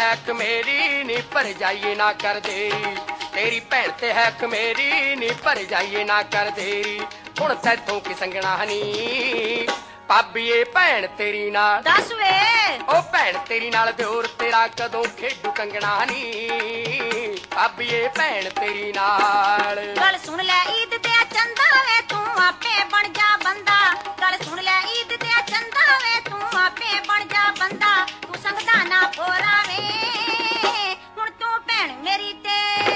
है खमेरी नी पर जाइए ना कर देरी तेरी भैन ते है खमेरी नी पर जाइए ना कर देरी हुण तैथों की संगना नी भाबीए भैन तेरी नाल दस वे ओ भैन तेरी नाल दिओर तेरा कदों खेडू कंगना नी भाबीए भैन तेरी नाल गल सुन ले ईद ते चंदा वे तू आपे बन जा बंदा गल सुन ले ईद ते चंदा वे तू आपे बन जा बंदा तू संगदा ना पोरा वे हुण तू भैन मेरी ते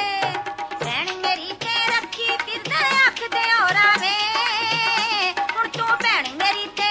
रखी फिरदे अख दे औरा वे हुण तू भैन मेरी ते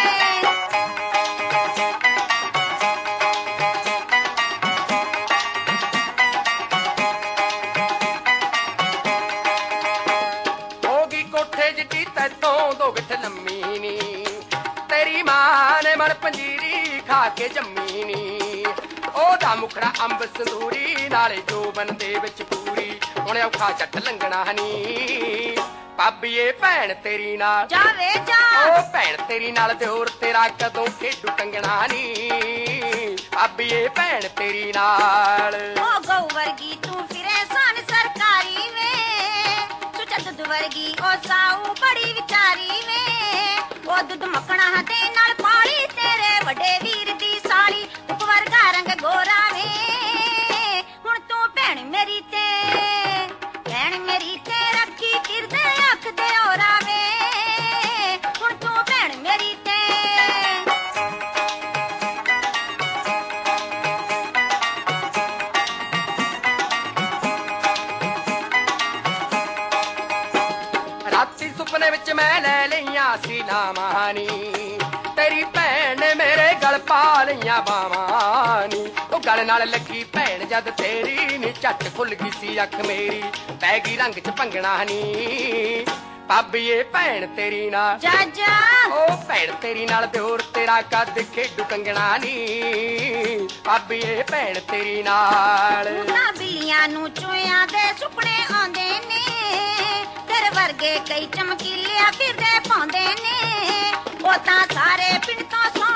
होगी कोठे जिटी तैथों दो गिठ लम्मी नी तेरी मां ने मन पंजीरी खा के जम्मी नी ओदा मुखड़ा अंब संदूरी नाले जोबन दे विच पूरी हुण औखा झट लंघना नी भाबीए भैन तेरी नाल जा वे जा ओ भैन तेरी नाल दिओर तेरा कदों खेडू कंगना नी भाबीए भैन तेरी नाल ओ गौ वर्गी तू फिरे सन सरकारी वे सुच दुध वर्गी ओ साऊ बड़ी विचारी वे ओ दुध मखना दे नाल पाली तेरे वड्डे वीर दी साली उप वर्गा रंग गोरा वे हुण तू भैन मेरी ते रखी फिरदे अख दे औरा वे हुण तू भैन मेरी ते राती सुपने विच मैं लै लईयां सी लावां नी तेरी भैन ने मेरे गल पा लईयां बावां नी ओ गल नाल लगी भैन जद तेरी नी झट खुल गई सी अख मेरी पै गई रंग च भंगना नी भाबीए भैन तेरी नाल जा जा ओ भैन तेरी नाल दिओर तेरा कद खेडू कंगना नी भाबीए भैन तेरी नाल ना बिल्लियां नू चूहियां दे सुपने आंदे ने तेरे वर्गे कई चमकीलिया फिरदे पाउंदे ने ओ तां सारे पिंड तो